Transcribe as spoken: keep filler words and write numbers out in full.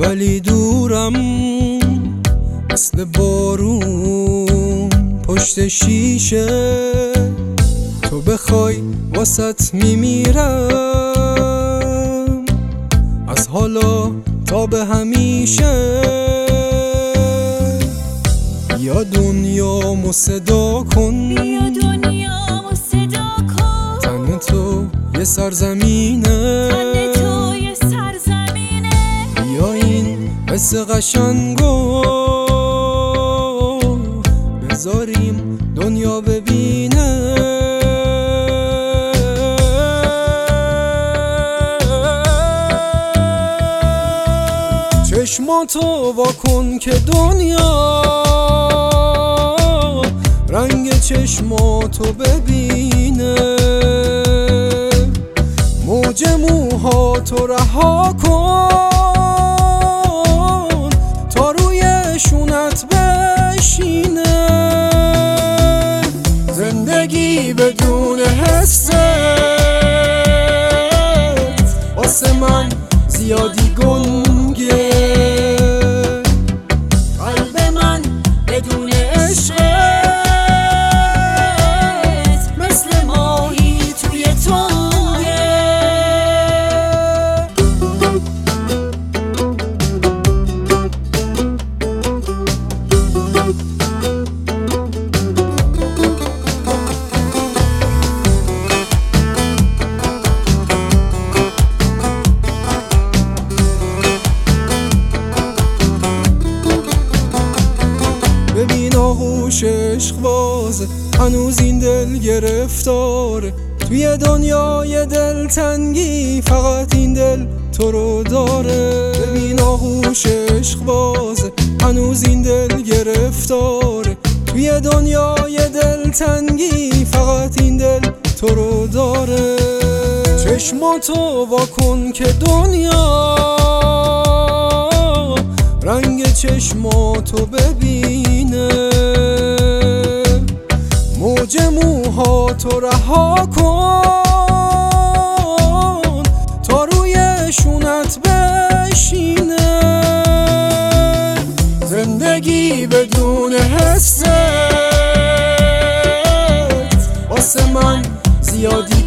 ولی دورم مثل بارون پشت شیشه. تو بخوای واسط میمیرم از حالا تا به همیشه. بیا دنیامو صدا کن، بیا دنیامو صدا کن. تن تو یه سرزمینه، تن تو یه سرزمینه. بیا این حس قشنگو بذاریم دنیا ببینه. چشماتو واکن که دنیا رنگ چشماتو ببینه. موج موهاتو رها کن تا روی شونت بشینه. زندگی بدون حست واسه من زیادی گنگه. قلب من بدون عشقت مثل ماهی توی تنگه. ببین آغوش عشق بازه، هنوز این دل گرفتاره. توی دنیای دلتنگی فقط این دل تو رو داره. ببین آغوش عشق بازه، هنوز این دل گرفتاره. توی دنیای دلتنگی فقط این دل تو رو داره. چشماتو واکن که دنیا رنگ چشماتو ببینه. موج موهاتو رها کن تا روی شونت بشینه. زندگی بدون حست واسه من زیادی